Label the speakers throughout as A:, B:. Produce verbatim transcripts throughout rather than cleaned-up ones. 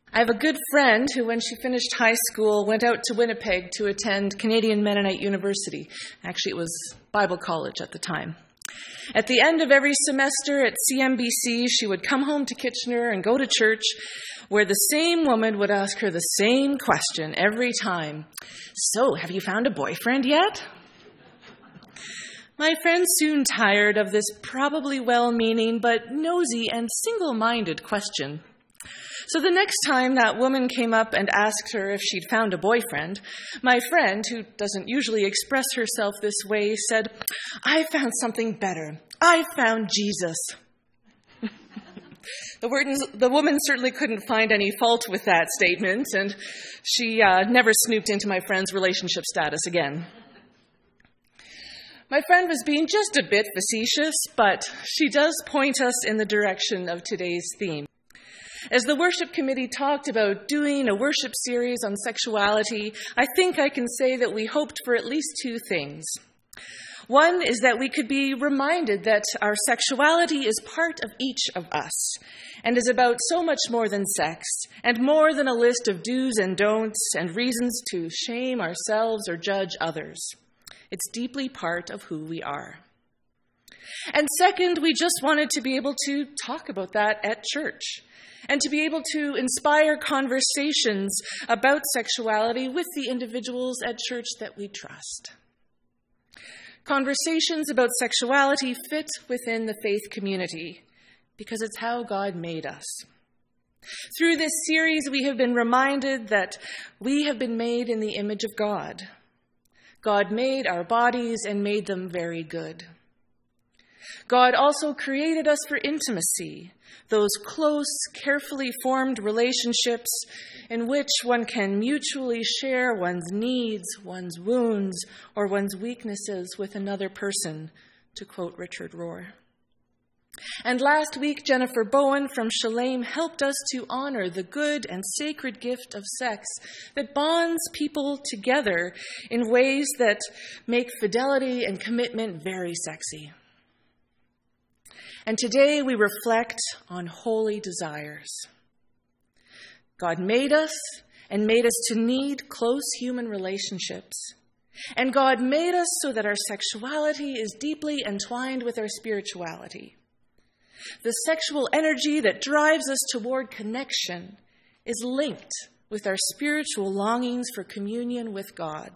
A: I have a good friend who, when she finished high school, went out to Winnipeg to attend Canadian Mennonite University. Actually, it was Bible college at the time. At the end of every semester at C M B C, she would come home to Kitchener and go to church, where the same woman would ask her the same question every time. So, have you found a boyfriend yet? My friend soon tired of this probably well-meaning but nosy and single-minded question. So the next time that woman came up and asked her if she'd found a boyfriend, my friend, who doesn't usually express herself this way, said, "I found something better. I found Jesus." The, word, the woman certainly couldn't find any fault with that statement, and she uh, never snooped into my friend's relationship status again. My friend was being just a bit facetious, but she does point us in the direction of today's theme. As the worship committee talked about doing a worship series on sexuality, I think I can say that we hoped for at least two things. One is that we could be reminded that our sexuality is part of each of us and is about so much more than sex and more than a list of do's and don'ts and reasons to shame ourselves or judge others. It's deeply part of who we are. And second, we just wanted to be able to talk about that at church and to be able to inspire conversations about sexuality with the individuals at church that we trust. Conversations about sexuality fit within the faith community because it's how God made us. Through this series, we have been reminded that we have been made in the image of God. God made our bodies and made them very good. God also created us for intimacy, those close, carefully formed relationships in which one can mutually share one's needs, one's wounds, or one's weaknesses with another person, to quote Richard Rohr. And last week, Jennifer Bowen from Shalem helped us to honor the good and sacred gift of sex that bonds people together in ways that make fidelity and commitment very sexy. And today we reflect on holy desires. God made us and made us to need close human relationships. And God made us so that our sexuality is deeply entwined with our spirituality. The sexual energy that drives us toward connection is linked with our spiritual longings for communion with God.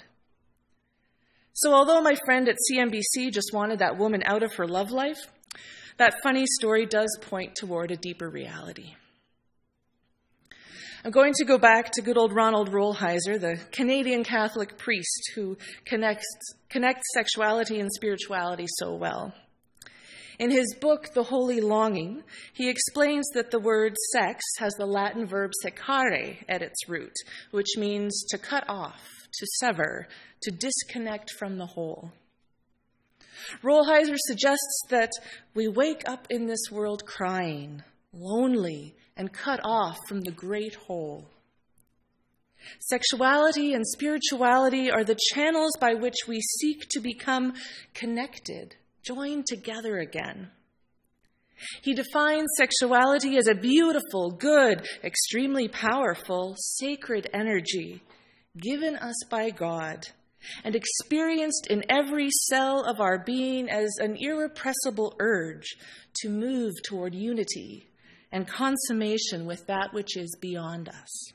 A: So although my friend at C M B C just wanted that woman out of her love life, that funny story does point toward a deeper reality. I'm going to go back to good old Ronald Rolheiser, the Canadian Catholic priest who connects, connects sexuality and spirituality so well. In his book, The Holy Longing, he explains that the word sex has the Latin verb secare at its root, which means to cut off, to sever, to disconnect from the whole. Rolheiser suggests that we wake up in this world crying, lonely, and cut off from the great whole. Sexuality and spirituality are the channels by which we seek to become connected, joined together again. He defines sexuality as a beautiful, good, extremely powerful, sacred energy given us by God and experienced in every cell of our being as an irrepressible urge to move toward unity and consummation with that which is beyond us.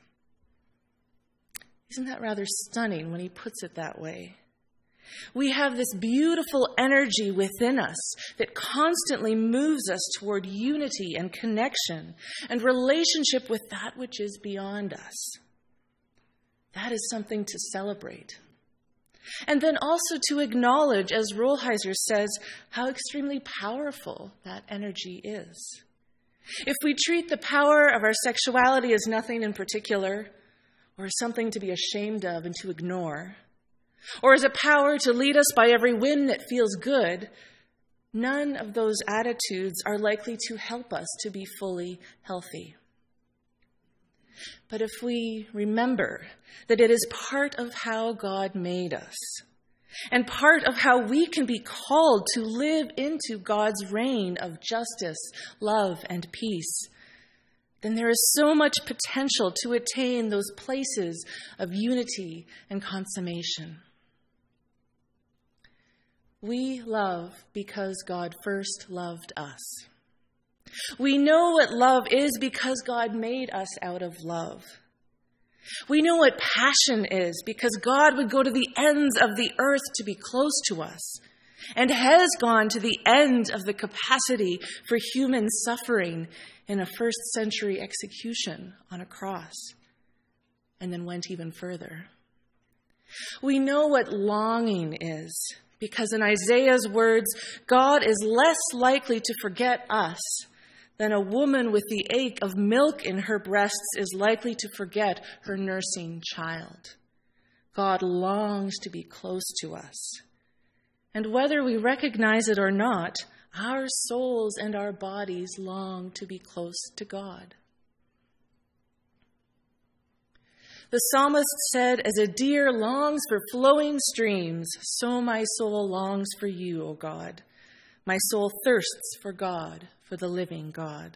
A: Isn't that rather stunning when he puts it that way? We have this beautiful energy within us that constantly moves us toward unity and connection and relationship with that which is beyond us. That is something to celebrate. And then also to acknowledge, as Rolheiser says, how extremely powerful that energy is. If we treat the power of our sexuality as nothing in particular, or as something to be ashamed of and to ignore, or as a power to lead us by every whim that feels good, none of those attitudes are likely to help us to be fully healthy. But if we remember that it is part of how God made us, and part of how we can be called to live into God's reign of justice, love, and peace, then there is so much potential to attain those places of unity and consummation. We love because God first loved us. We know what love is because God made us out of love. We know what passion is because God would go to the ends of the earth to be close to us, and has gone to the end of the capacity for human suffering in a first century execution on a cross, and then went even further. We know what longing is because in Isaiah's words, God is less likely to forget us than a woman with the ache of milk in her breasts is likely to forget her nursing child. God longs to be close to us. And whether we recognize it or not, our souls and our bodies long to be close to God. The psalmist said, "As a deer longs for flowing streams, so my soul longs for you, O God. My soul thirsts for God, for the living God."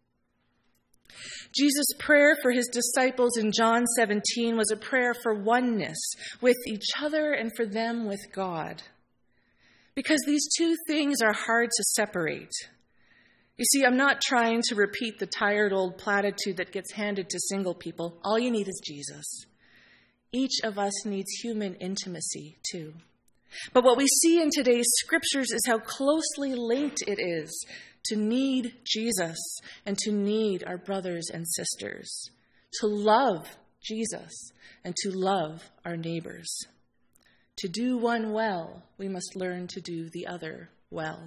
A: Jesus' prayer for his disciples in John seventeen was a prayer for oneness with each other and for them with God. Because these two things are hard to separate. You see, I'm not trying to repeat the tired old platitude that gets handed to single people. All you need is Jesus. Each of us needs human intimacy, too. But what we see in today's scriptures is how closely linked it is to need Jesus and to need our brothers and sisters, to love Jesus and to love our neighbors. To do one well, we must learn to do the other well.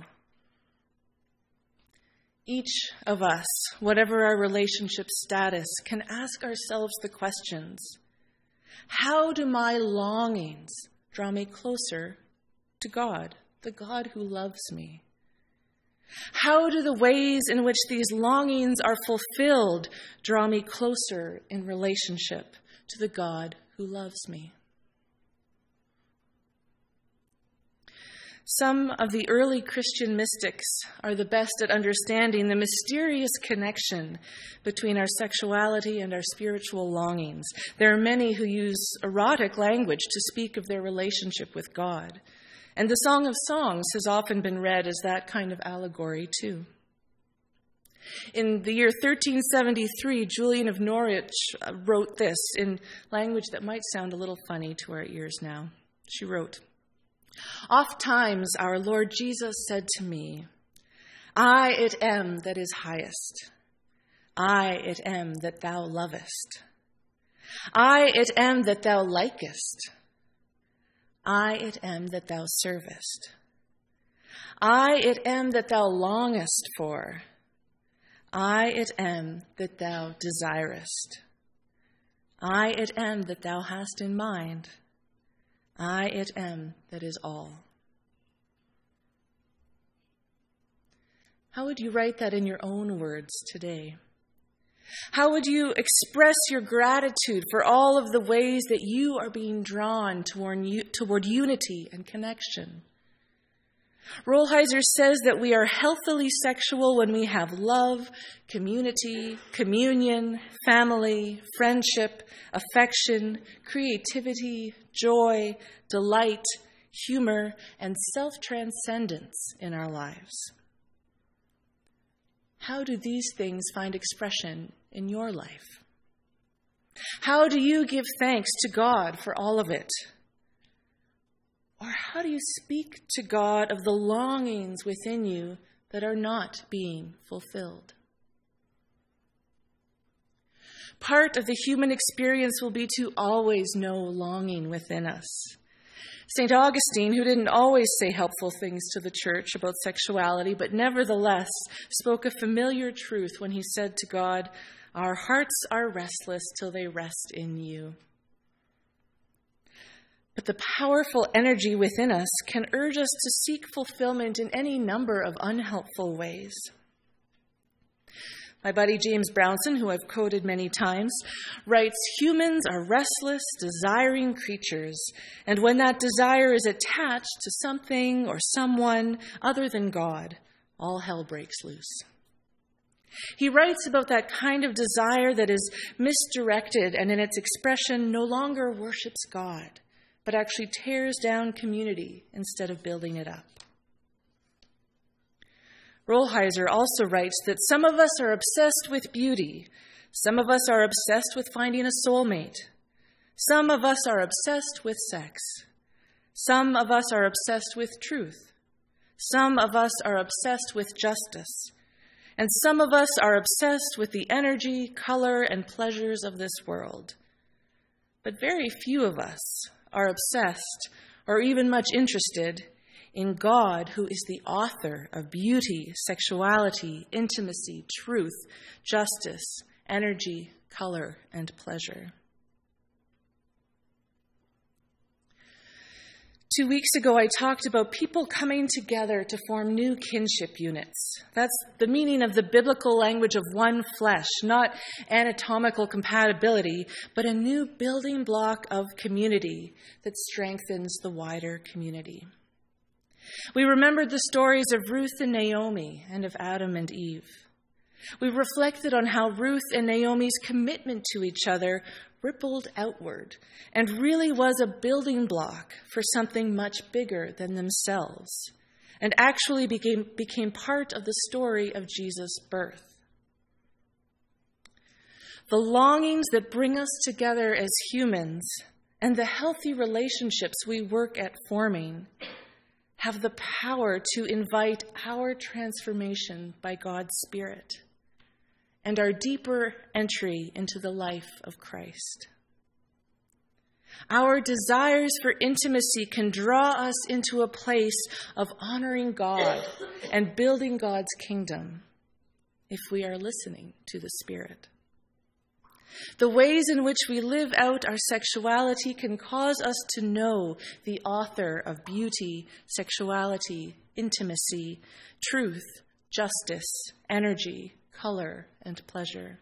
A: Each of us, whatever our relationship status, can ask ourselves the questions: how do my longings draw me closer to God, the God who loves me? How do the ways in which these longings are fulfilled draw me closer in relationship to the God who loves me? Some of the early Christian mystics are the best at understanding the mysterious connection between our sexuality and our spiritual longings. There are many who use erotic language to speak of their relationship with God. And the Song of Songs has often been read as that kind of allegory, too. In the year thirteen seventy-three, Julian of Norwich wrote this in language that might sound a little funny to our ears now. She wrote, "Oft times our Lord Jesus said to me, I it am that is highest. I it am that thou lovest. I it am that thou likest. I it am that thou servest. I it am that thou longest for. I it am that thou desirest. I it am that thou hast in mind. I it am that is all." How would you write that in your own words today? How would you express your gratitude for all of the ways that you are being drawn toward, toward unity and connection? Rolheiser says that we are healthily sexual when we have love, community, communion, family, friendship, affection, creativity, joy, delight, humor, and self-transcendence in our lives. How do these things find expression in your life? How do you give thanks to God for all of it? Or how do you speak to God of the longings within you that are not being fulfilled? Part of the human experience will be to always know longing within us. Saint Augustine, who didn't always say helpful things to the church about sexuality, but nevertheless spoke a familiar truth when he said to God, "Our hearts are restless till they rest in you." But the powerful energy within us can urge us to seek fulfillment in any number of unhelpful ways. My buddy James Brownson, who I've quoted many times, writes, "Humans are restless, desiring creatures, and when that desire is attached to something or someone other than God, all hell breaks loose." He writes about that kind of desire that is misdirected and in its expression no longer worships God, but actually tears down community instead of building it up. Rolheiser also writes that some of us are obsessed with beauty. Some of us are obsessed with finding a soulmate. Some of us are obsessed with sex. Some of us are obsessed with truth. Some of us are obsessed with justice. And some of us are obsessed with the energy, color, and pleasures of this world. But very few of us are obsessed or even much interested in God, who is the author of beauty, sexuality, intimacy, truth, justice, energy, color, and pleasure. Two weeks ago, I talked about people coming together to form new kinship units. That's the meaning of the biblical language of one flesh, not anatomical compatibility, but a new building block of community that strengthens the wider community. We remembered the stories of Ruth and Naomi and of Adam and Eve. We reflected on how Ruth and Naomi's commitment to each other rippled outward and really was a building block for something much bigger than themselves, and actually became, became part of the story of Jesus' birth. The longings that bring us together as humans and the healthy relationships we work at forming have the power to invite our transformation by God's Spirit and our deeper entry into the life of Christ. Our desires for intimacy can draw us into a place of honoring God and building God's kingdom if we are listening to the Spirit. The ways in which we live out our sexuality can cause us to know the author of beauty, sexuality, intimacy, truth, justice, energy, color, and pleasure.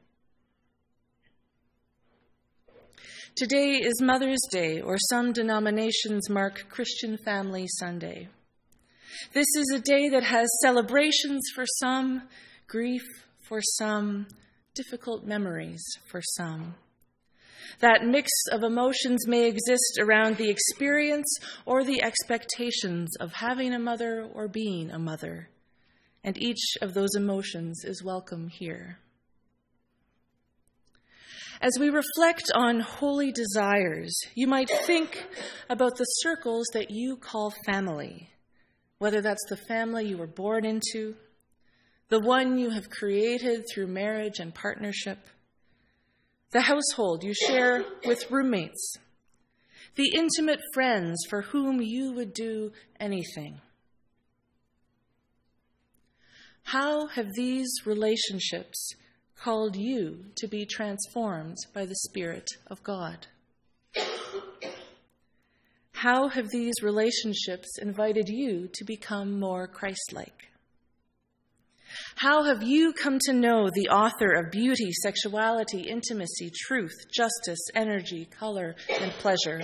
A: Today is Mother's Day, or some denominations mark Christian Family Sunday. This is a day that has celebrations for some, grief for some, difficult memories for some. That mix of emotions may exist around the experience or the expectations of having a mother or being a mother, and each of those emotions is welcome here. As we reflect on holy desires, you might think about the circles that you call family, whether that's the family you were born into, the one you have created through marriage and partnership, the household you share with roommates, the intimate friends for whom you would do anything. How have these relationships called you to be transformed by the Spirit of God? How have these relationships invited you to become more Christ-like? How have you come to know the author of beauty, sexuality, intimacy, truth, justice, energy, color, and pleasure?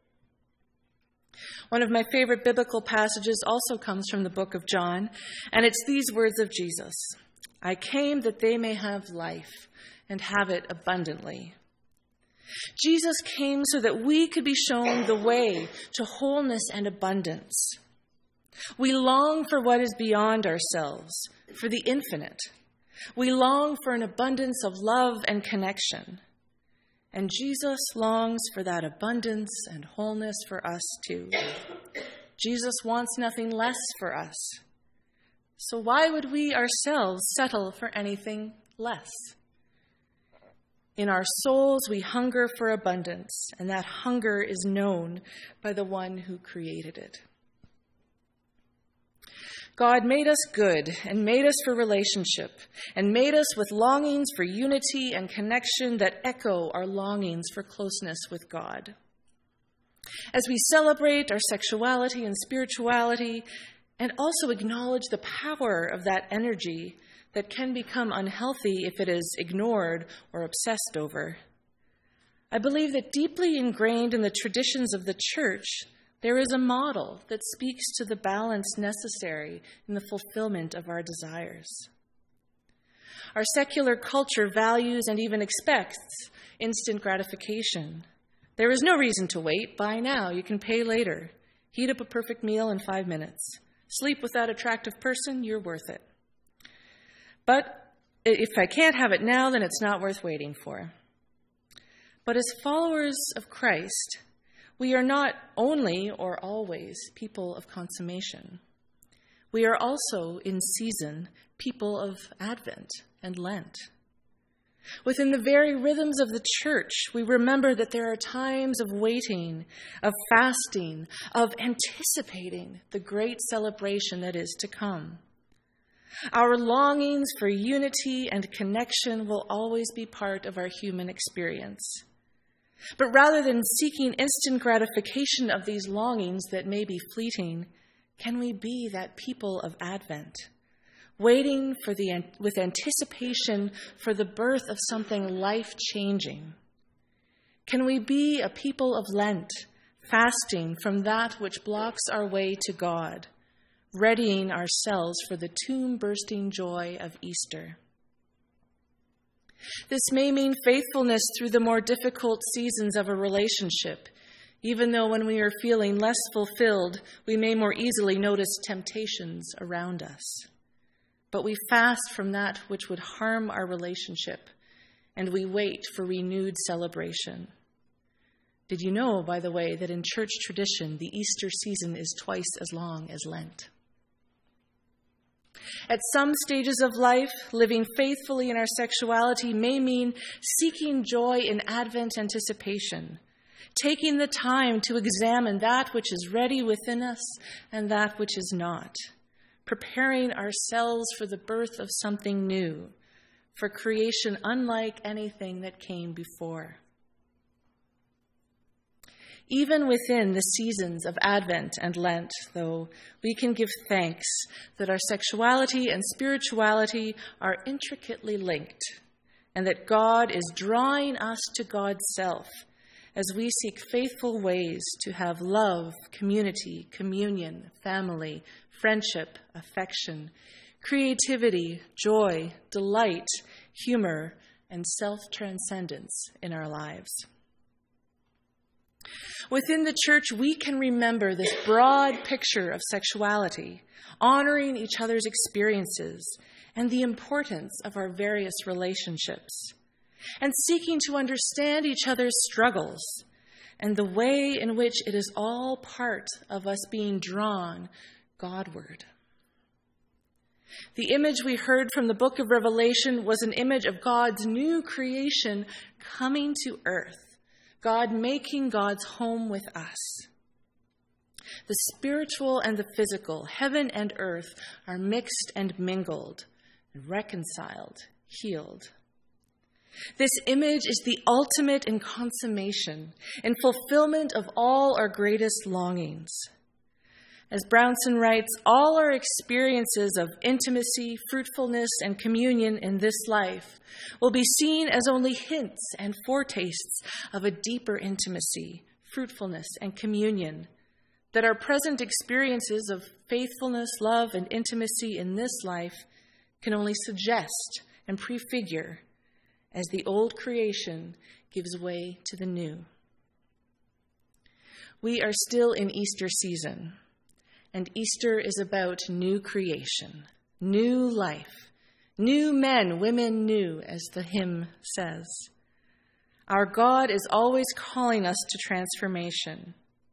A: One of my favorite biblical passages also comes from the book of John, and it's these words of Jesus: I came that they may have life and have it abundantly. Jesus came so that we could be shown the way to wholeness and abundance. We long for what is beyond ourselves, for the infinite. We long for an abundance of love and connection. And Jesus longs for that abundance and wholeness for us too. Jesus wants nothing less for us. So why would we ourselves settle for anything less? In our souls, we hunger for abundance, and that hunger is known by the one who created it. God made us good and made us for relationship and made us with longings for unity and connection that echo our longings for closeness with God. As we celebrate our sexuality and spirituality and also acknowledge the power of that energy that can become unhealthy if it is ignored or obsessed over, I believe that deeply ingrained in the traditions of the church, there is a model that speaks to the balance necessary in the fulfillment of our desires. Our secular culture values and even expects instant gratification. There is no reason to wait. Buy now. You can pay later. Heat up a perfect meal in five minutes. Sleep with that attractive person. You're worth it. But if I can't have it now, then it's not worth waiting for. But as followers of Christ, we are not only or always people of consummation. We are also, in season, people of Advent and Lent. Within the very rhythms of the church, we remember that there are times of waiting, of fasting, of anticipating the great celebration that is to come. Our longings for unity and connection will always be part of our human experience. But rather than seeking instant gratification of these longings that may be fleeting, can we be that people of Advent, waiting for the, with anticipation for the birth of something life-changing? Can we be a people of Lent, fasting from that which blocks our way to God, readying ourselves for the tomb-bursting joy of Easter? This may mean faithfulness through the more difficult seasons of a relationship, even though when we are feeling less fulfilled, we may more easily notice temptations around us. But we fast from that which would harm our relationship, and we wait for renewed celebration. Did you know, by the way, that in church tradition, the Easter season is twice as long as Lent? At some stages of life, living faithfully in our sexuality may mean seeking joy in Advent anticipation, taking the time to examine that which is ready within us and that which is not, preparing ourselves for the birth of something new, for creation unlike anything that came before. Even within the seasons of Advent and Lent, though, we can give thanks that our sexuality and spirituality are intricately linked, and that God is drawing us to God's self as we seek faithful ways to have love, community, communion, family, friendship, affection, creativity, joy, delight, humor, and self-transcendence in our lives. Within the church, we can remember this broad picture of sexuality, honoring each other's experiences and the importance of our various relationships, and seeking to understand each other's struggles and the way in which it is all part of us being drawn Godward. The image we heard from the book of Revelation was an image of God's new creation coming to earth, God making God's home with us. The spiritual and the physical, heaven and earth, are mixed and mingled, and reconciled, healed. This image is the ultimate in consummation and fulfillment of all our greatest longings. As Brownson writes, all our experiences of intimacy, fruitfulness, and communion in this life will be seen as only hints and foretastes of a deeper intimacy, fruitfulness, and communion that our present experiences of faithfulness, love, and intimacy in this life can only suggest and prefigure as the old creation gives way to the new. We are still in Easter season. And Easter is about new creation, new life, new men, women new, as the hymn says. Our God is always calling us to transformation.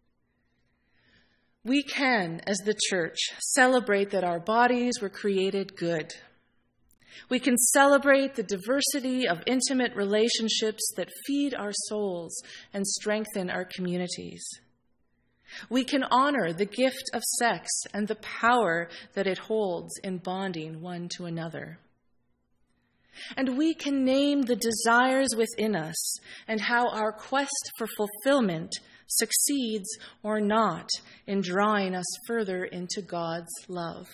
A: We can, as the church, celebrate that our bodies were created good. We can celebrate the diversity of intimate relationships that feed our souls and strengthen our communities. We can honor the gift of sex and the power that it holds in bonding one to another. And we can name the desires within us and how our quest for fulfillment succeeds or not in drawing us further into God's love.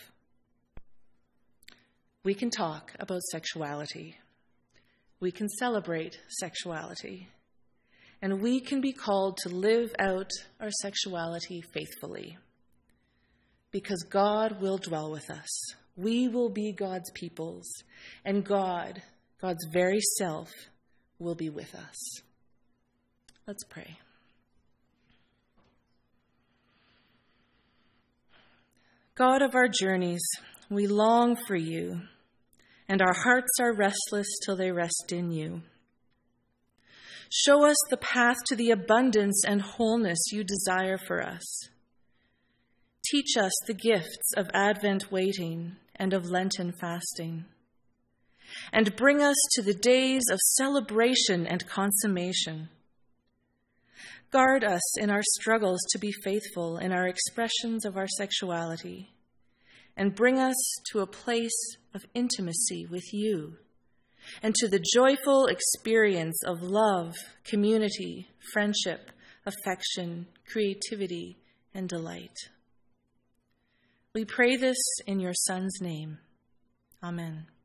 A: We can talk about sexuality. We can celebrate sexuality. And we can be called to live out our sexuality faithfully, because God will dwell with us we will be God's peoples, and God, God's very self, will be with us. Let's pray. God of our journeys, we long for you, and our hearts are restless till they rest in you. Show us the path to the abundance and wholeness you desire for us. Teach us the gifts of Advent waiting and of Lenten fasting, and bring us to the days of celebration and consummation. Guard us in our struggles to be faithful in our expressions of our sexuality, and bring us to a place of intimacy with you, and to the joyful experience of love, community, friendship, affection, creativity, and delight. We pray this in your Son's name. Amen.